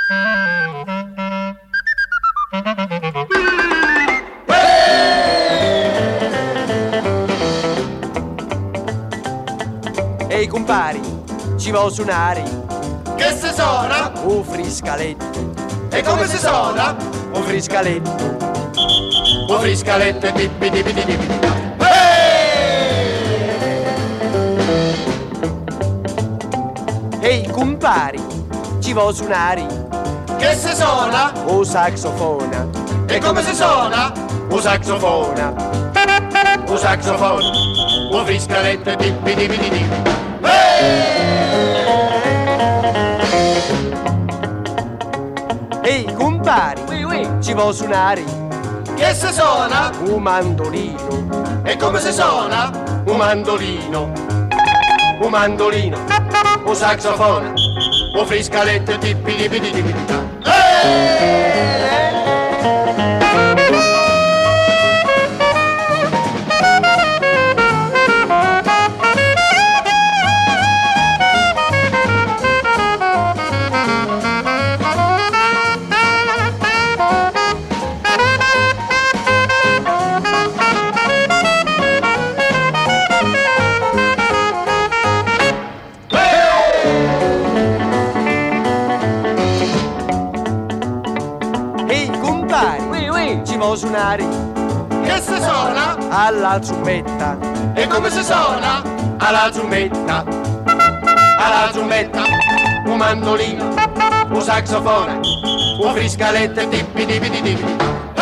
Ehi compari, ci vuoi suonare? Che se suona? Un friscaletto. E come si suona? Un friscaletto. Un friscaletto e tippi tippi tippi tippi. Ehi compari, ci vuoi suonare? Che se suona? Un saxofona. E come si suona? Un saxofona. Un saxofona. Un friscaletto e tippi tippi tippi. Ehi compari, ci vuoi suonare? Che se suona? Un mandolino. E come si suona? Un mandolino. Un mandolino. Un saxofono. Un friscaletto e tippi tippi tippi tippi. Ci vuoi suonare? Che se suona? Alla zumbetta. E come si suona? Alla zumbetta. Alla zumbetta. Un mandolino. Un saxofono. Un friscaletto e tippi tippi tippi.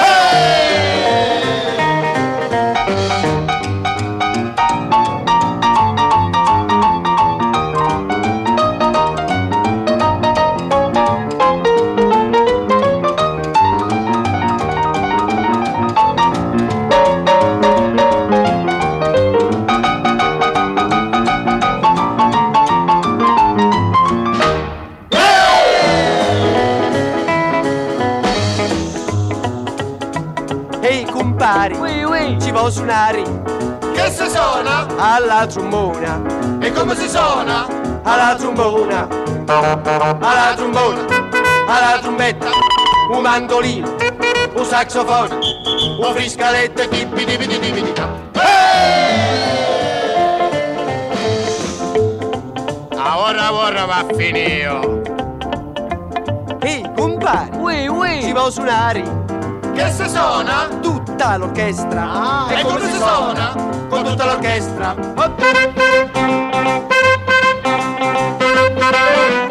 Ehi compari, ci vuoi suonare? Che se suona? Alla trombona. E come si suona? Alla trombona. Alla trombona. Alla trombetta. Un mandolino. Un saxofono. Un friscaletto e tippi tippi tippi tippi. Ora va a finire. Ehi compari, ci vuoi suonare? Che se suona? Tutta l'orchestra. E come si suona? Con tutta l'orchestra.